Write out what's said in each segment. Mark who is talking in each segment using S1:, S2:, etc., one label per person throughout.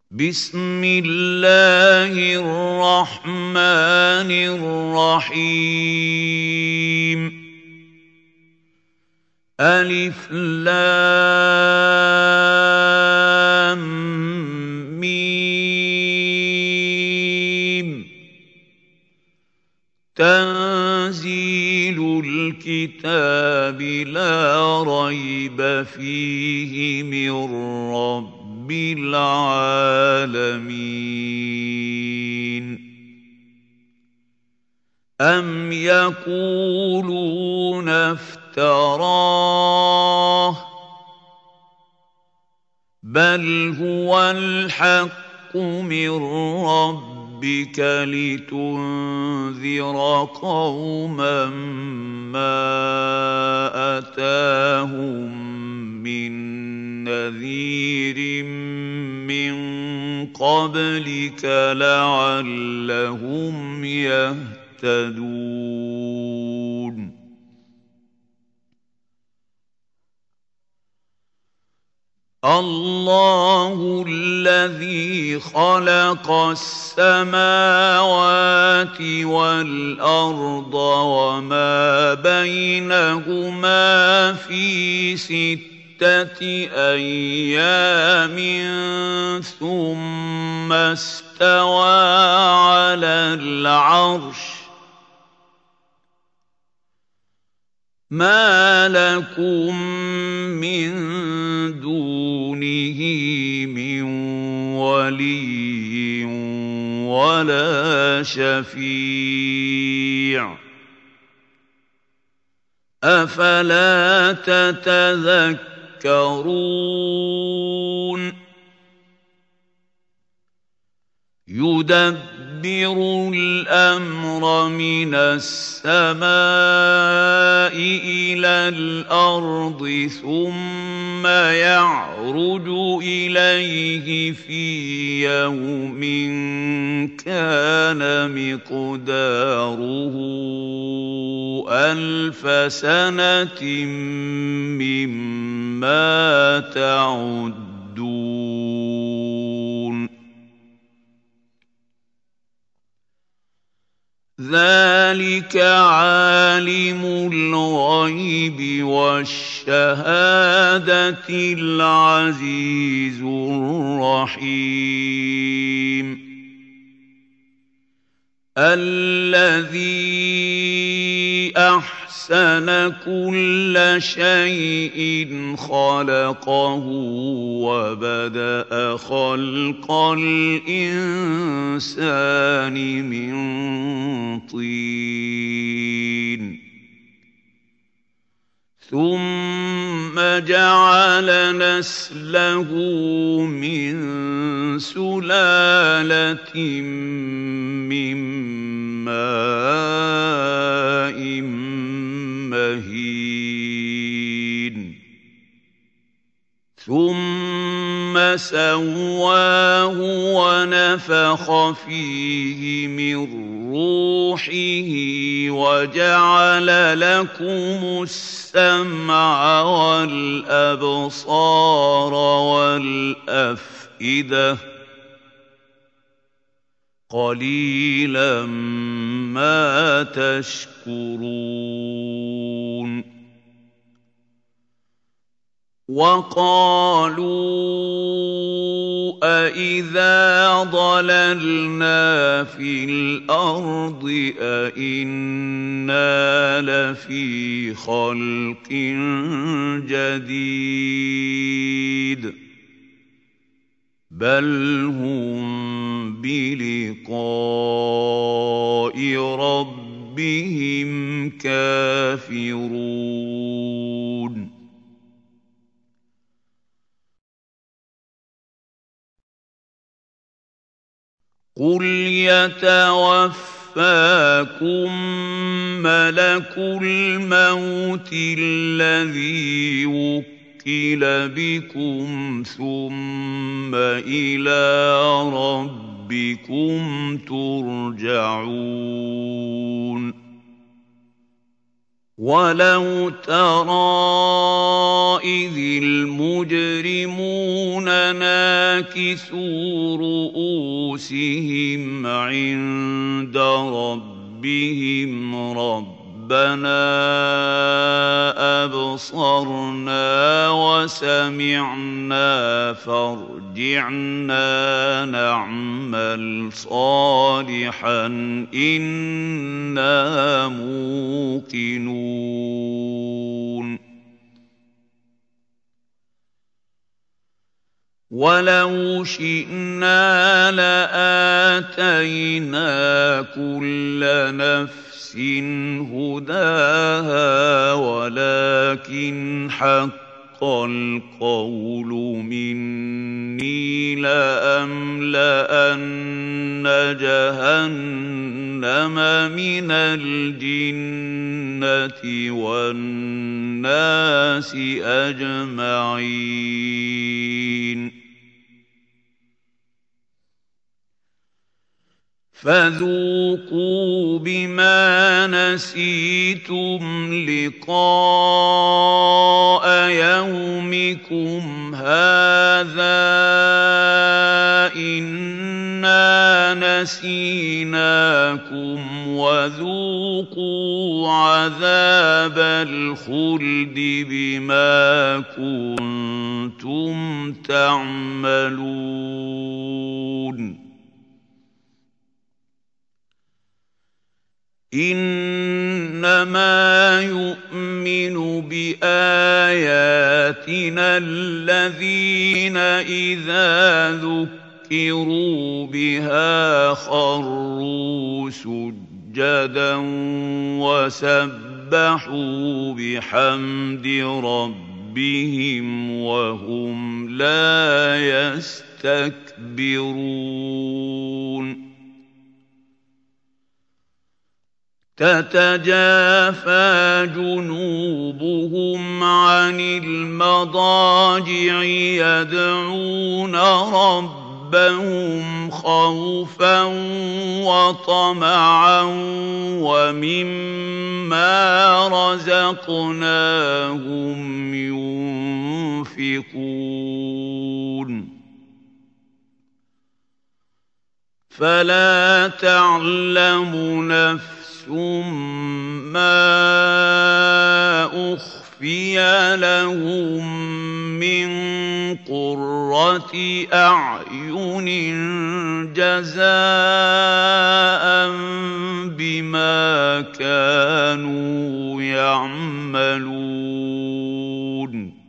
S1: بسم الله الرحمن الرحيم ألف لام ميم تنزيل الكتاب لا ريب فيه من رب العالمين أم يقولون افتراه بل هو الحق من ربك لتنذر قوما ما أتاهم من نذير من قبلك لعلهم يهتدون الله الذي خلق السماوات والأرض وما بينهما في ستة أيام ثم استوى على العرش ما لكم من دونه من ولي ولا شفيع أفلا تتذكرون يدبر الأمر من السماء إلى الأرض ثم يعرج إليه في يوم كان مقداره 1000 سنة مما تعدون ذلك عالم الغيب والشهادة العزيز الرحيم الذي أحسن كل شيء خلقه وبدأ خلق الإنسان من طين ثم جعل نسله من سلالة من ماء مهين ثم سواه ونفخ فيه من روحه وجعل لكم السمع والأبصار والأفئدة قليلا ما تشكرون وقالوا أإذا ضللنا في الأرض أإنا لفي خلق جديد بل هم بلقاء ربهم كافرون قل يتوفاكم ملك الموت الذي وكل بكم ثم إلى ربكم ترجعون وَلَوْ تَرَىٰ إِذِ الْمُجْرِمُونَ نَاكِسُو رُءُوسِهِمْ عِندَ رَبِّهِمْ رَبَّنَا أَبْصَرْنَا وَسَمِعْنَا فَارْجِعْنَا نَعْمَلْ صَالِحًا إِنَّا مُوقِنُونَ وَلَوْ شِئْنَا لَآتَيْنَا كُلَّ نَفْسٍ هُدَاهَا وَلَكِنْ حَقَّ الْقَوْلُ مِنِّي لَأَمْلَأَنَّ جَهَنَّمَ مِنَ الْجِنَّةِ وَالنَّاسِ أَجْمَعِينَ فَذُوقُوا بِمَا نَسِيتُمْ لِقَاءَ يَوْمِكُمْ هَٰذَا إِنَّا نَسِينَاكُمْ وَذُوقُوا عَذَابَ الْخُلْدِ بِمَا كُنتُمْ تَعْمَلُونَ إِنَّمَا يُؤْمِنُ بِآيَاتِنَا الَّذِينَ إِذَا ذُكِّرُوا بِهَا خَرُّوا سُجَّدًا وَسَبَّحُوا بِحَمْدِ رَبِّهِمْ وَهُمْ لَا يَسْتَكْبِرُونَ تَتَجَافَىٰ جُنُوبُهُمْ عَنِ الْمَضَاجِعِ يَدْعُونَ رَبَّهُمْ خَوْفًا وَطَمَعًا وَمِمَّا رَزَقْنَاهُمْ يُنفِقُونَ فَلَا تَعْلَمُ نَفْسٌ مَّا أُخْفِيَ لَهُم مِّن قُرَّةِ أَعْيُنٍ جَزَاءً بِمَا كَانُوا يَعْمَلُونَ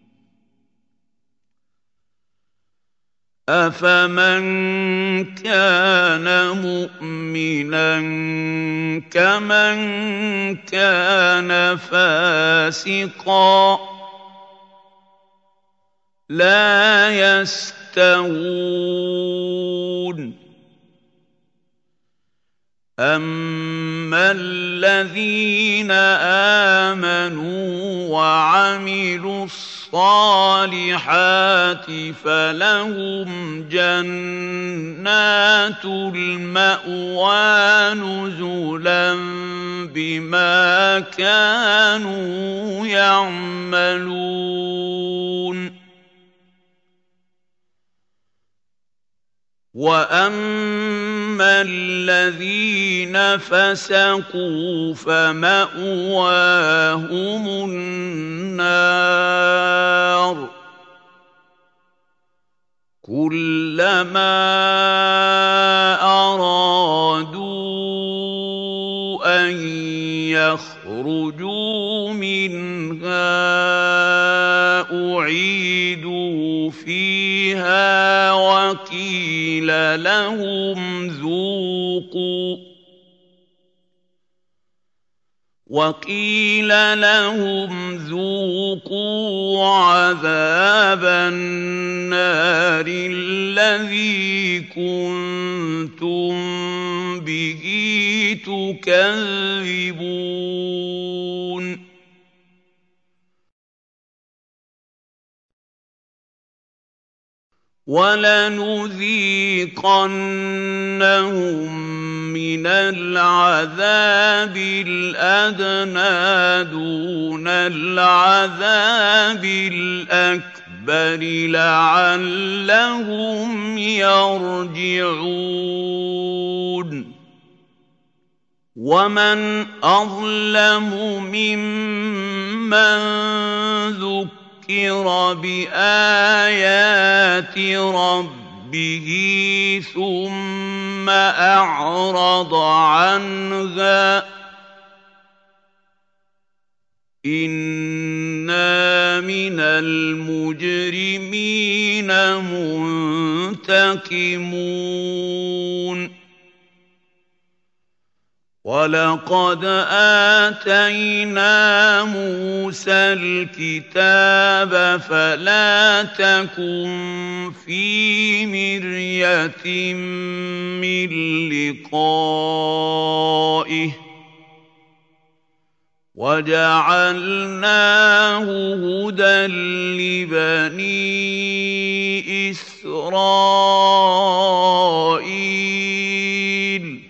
S1: أَفَمَن كَانَ مُؤْمِنًا كَمَن كَانَ فَاسِقًا ۚ لَّا يَسْتَوُونَ أَمَّا الَّذِينَ آمَنُوا وَعَمِلُوا الصَّالِحَاتِ فَلَهُمْ جَنَّاتُ الْمَأْوَىٰ نُزُلًا بِمَا كَانُوا يَعْمَلُونَ وَأَمَّا الَّذِينَ فَسَقُوا فَمَأْوَاهُمُ النَّارُ كُلَّمَا أَرَادُوا أَن يَخْرُجُوا مِنْهَا أُعِيدُوا فِيهَا وَقِيلَ لَهُمْ ذُوقُوا عَذَابَ النَّارِ الَّذِي كُنتُم بِهِ تُكَذِّبُونَ وَلَنُذِيقَنَّهُم مِّنَ الْعَذَابِ الْأَدْنَىٰ دُونَ الْعَذَابِ الْأَكْبَرِ لَعَلَّهُمْ يَرْجِعُونَ وَمَنْ أَظْلَمُ مِمَّن ذُكِّرَ بِآيَاتِ رَبِّهِ ثُمَّ أَعْرَضَ عَنْهَا ۚ إِنَّا مِنَ الْمُجْرِمِينَ مُنتَقِمُونَ وَلَقَدْ آتَيْنَا مُوسَى الْكِتَابَ فَلَا تَكُن فِي مِرْيَةٍ مِّن لِّقَائِهِ وَجَعَلْنَاهُ هُدًى لِّبَنِي إِسْرَائِيلَ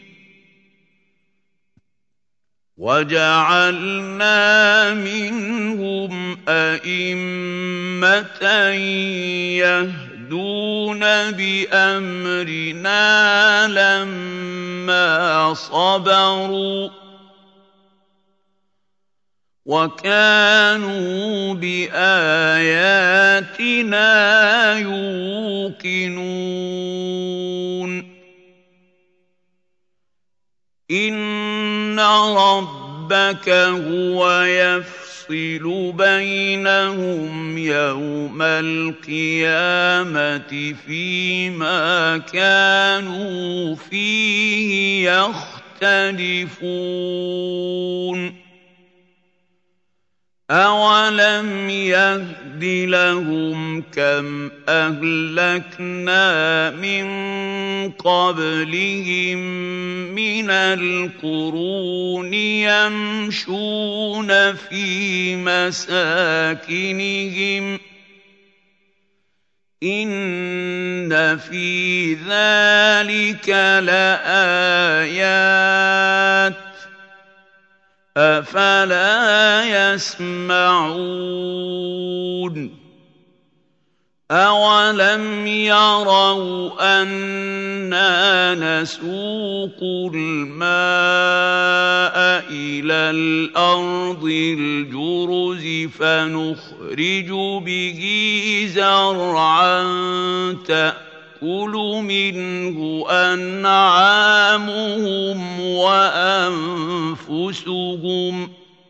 S1: وَجَعَلْنَا مِنْهُمْ أَئِمَّةً يَهْدُونَ بِأَمْرِنَا لَمَّا صَبَرُوا ۖ وَكَانُوا بِآيَاتِنَا يُوقِنُونَ إِنَّ رَبَّكَ هُوَ يَفْصِلُ بَيْنَهُمْ يَوْمَ الْقِيَامَةِ فِيمَا كَانُوا فِيهِ يَخْتَلِفُونَ أَوَلَمْ يَهْدِ لَهُمْ كَمْ أَهْلَكْنَا مِن قَبْلِهِم مِّنَ الْقُرُونِ يَمْشُونَ فِي مَسَاكِنِهِمْ ۗ إِنَّ فِي ذَٰلِكَ لَآيَاتٍ ۖ أَفَلَا يَسْمَعُونَ أَوَلَمْ يَرَوْا أَنَّا نَسُوقُ الْمَاءَ إِلَى الْأَرْضِ الْجُرُزِ فَنُخْرِجُ بِهِ زَرْعًا تَأْكُلُ مِنْهُ أَنْعَامُهُمْ وَأَنفُسُهُمْ ۖ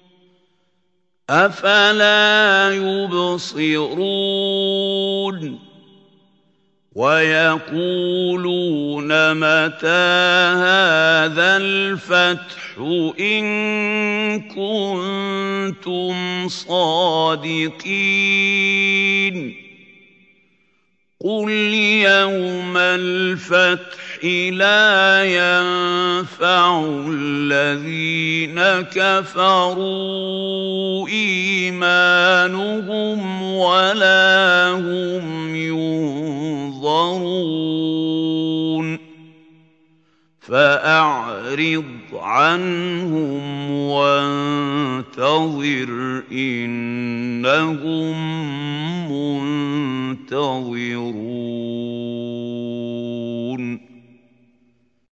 S1: أَفَلَا يُبْصِرُونَ وَيَقُولُونَ مَتَىٰ هَٰذَا الْفَتْحُ إِن كُنتُمْ صَادِقِينَ قُلْ يَوْمَ الْفَتْحِ لَا يَنفَعُ الَّذِينَ كَفَرُوا إِيمَانُهُمْ وَلَا هُمْ يُنظَرُونَ فَأَعْرِضْ عَنْهُمْ وَانتَظِرْ إِنَّهُم مُّنتَظِرُونَ